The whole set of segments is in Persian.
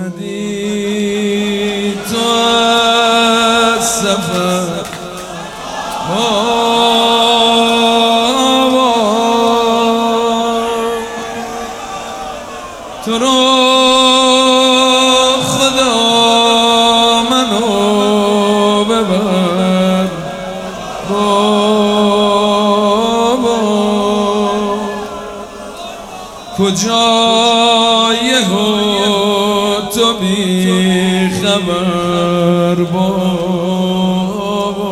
اومدی تو از سفر تو رو خدا منو ببر بابا کجای تو بی خبر بابا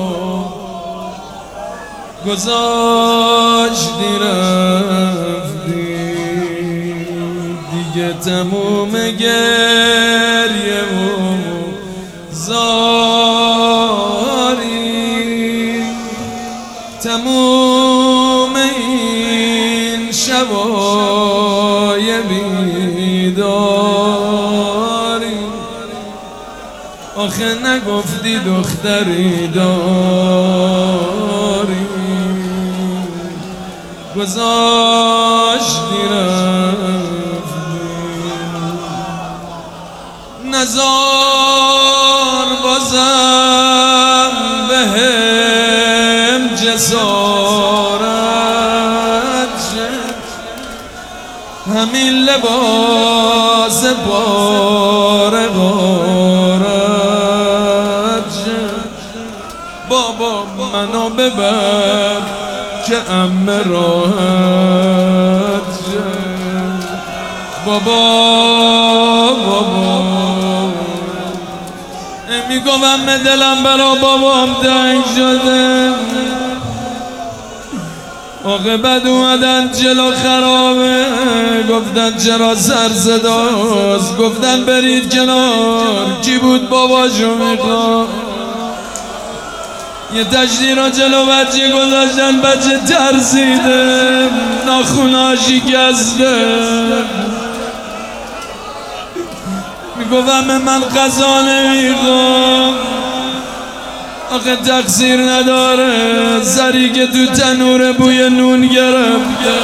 گذاشتی رفتی دیگه تموم گریه و زاری تموم این شبای بیداری آخه نگفتی دختری داری گذاشتی رفتی نزار بازم بهم جسارت همین لباس بار غارت بابا منو ببر که ام راحت بابا میگم دلم برا بابام تنگ شده آقا بد اومدن جلو خرابه گفتن چرا سر صداست گفتن برید کنار کی بود باباشو میخواد یه تشدیر جلو بچه گذاشتن بچه ترسیده ناخونا شکسته میگفتم من غذا نمیخوام آخه تقصیر نداره سری که تو تنور بوی نون گرفته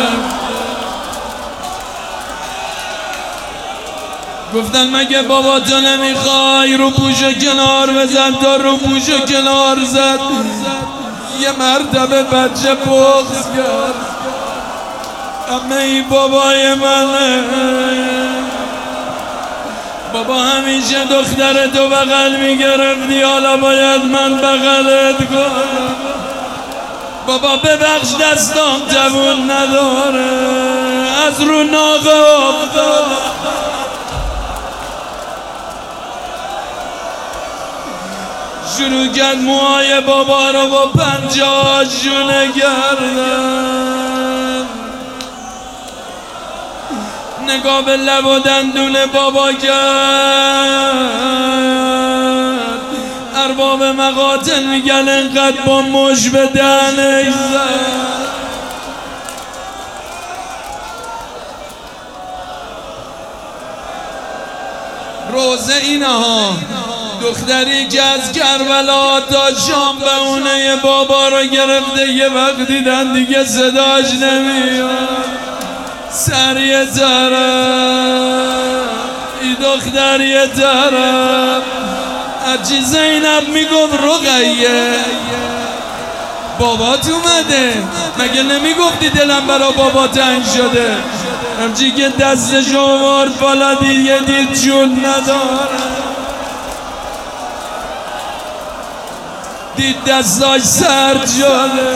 گفتن مگه بابا تو نمیخوای رو پوشو کنار بزن تا رو پوشو کنار زد یه مرتبه بچه بغض کرد اما این بابای منه بابا همیشه دختر تو بغل میگرفتی حالا باید من بغلت کنم بابا ببخش دستام جوون نداره از رو ناقه افتاد شروع کرد موهای بابا رو با پنجه‌هاشونه کردن نگاه به لب و دندون بابا کرد ارباب مقاتل میگن انقدر با مش به دهنش زد روزه اینه ها دختری که از کربلا تا شام به اونه بابا رو گرفته یه وقت دیدن دیگه صداش نمیاد سر یه طرف ای دختر یه طرف هرچی زینب میگفت رقیه بابات اومده مگه نمیگفتی دلم برا بابا تنگ شده همچی که دستش آورد بالا دیگه دید جون نداره دید دستاش سرد شده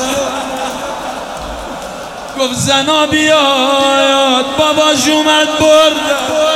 گفت زنا بیاد باباش اومد برد